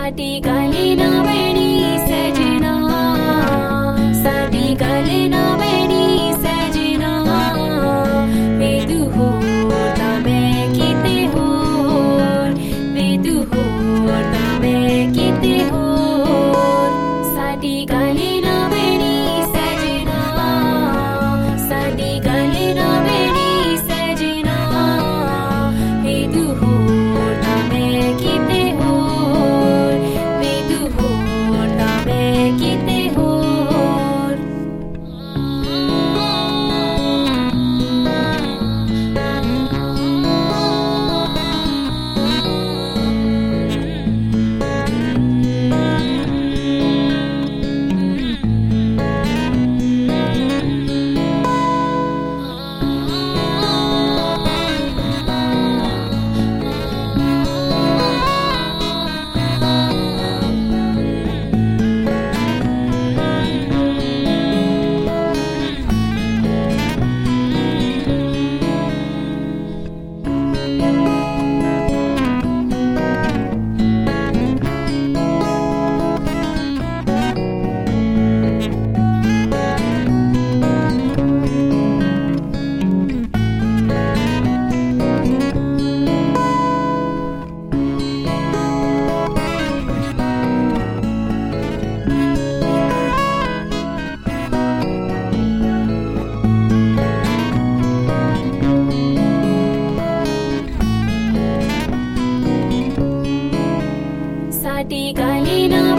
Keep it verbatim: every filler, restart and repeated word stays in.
साडी गले ना बेड़ी सजना, साडी गले ना बेड़ी सजना, वेदु होता मैं किते होर, वेदु होता मैं किते होर, साडी गले ना बेड़ी सजना, साडी गले ना बेड़ी सजना, वेदु होता मैं किते होर, वेदु होता मैं किते होर। साडी गले ना